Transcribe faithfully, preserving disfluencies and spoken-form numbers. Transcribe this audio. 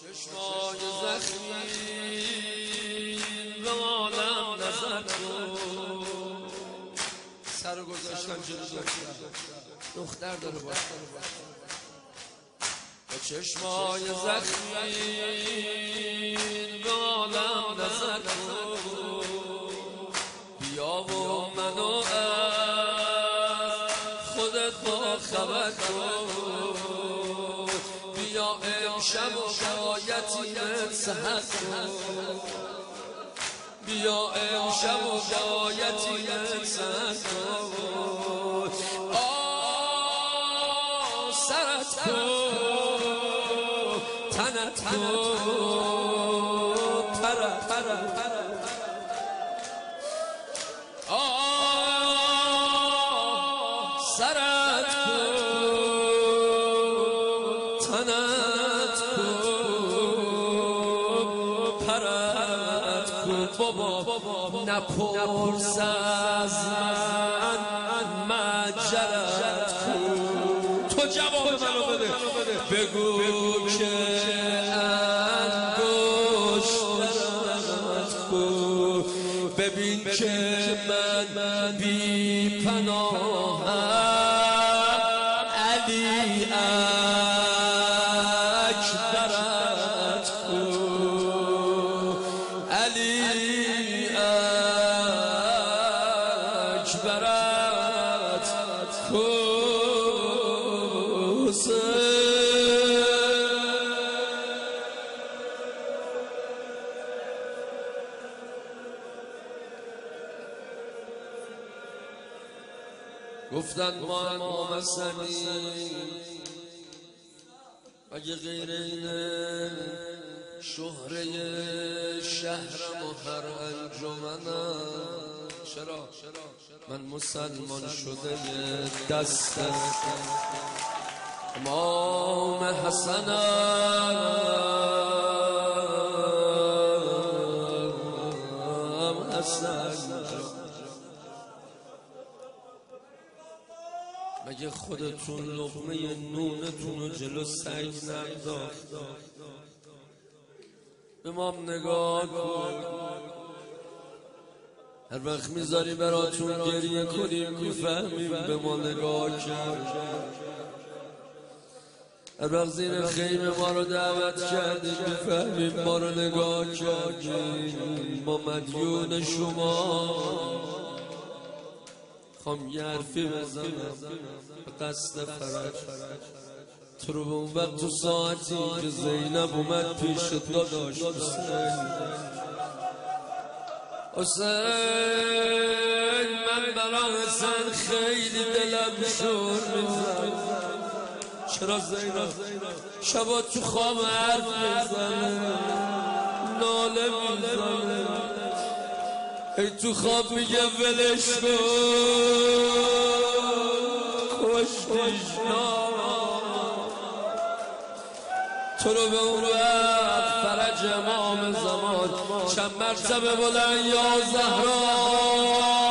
چشمای زخمی به عالم نظر کن. سر رو گذاشتم جلو دختر، دختر داره باید با چشمای زخمی به عالم نظر کن. بیا و منو از خودت با خبر کن. بیا امشب و شایتیمت سحر کن. بیا امشب و شایتیمت سحر کن. آه سرت کن تنت کن پرت پرت آه سرت کن تنت کن پرت کن. بابا نپرس از من مجرت کن. تو جواب منو بده، بگو که انگشترت کن. ببین که من بی پناهم، علی اکبرت کن. علی اکبرت کن. گفتن ما امام حسنی اگه غیر اینه شهره شهرم و هر انجمنم. چرا من مسلمان شده دست امام حسنم حسن. مگه خودتون لقمه نونتون رو جلو سعی ننداخت؟ امام نگاه کن، هر وقت میذاری براتون گریه کنیم میفهمیم به ما نگاه کرد. هر وقت زیر خیمه ما رو دعوت کردیم میفهمیم ما رو نگاه کردیم. ما مدیون شما. خوام یه حرفی بزنم به قصد فرج. تو رو به اون وقت تو ساعتی که زینب اومد پیش داداش حسین حسین من برا حسین خیلی دلم شور میزن. چرا زینب شبا تو خواب حرف میزنه ناله میزنه. ای تو خواب میگه ولش کن کشتیش تو رو به اون وقت فرج امام زمان چند مرتبه بلند یا زهرا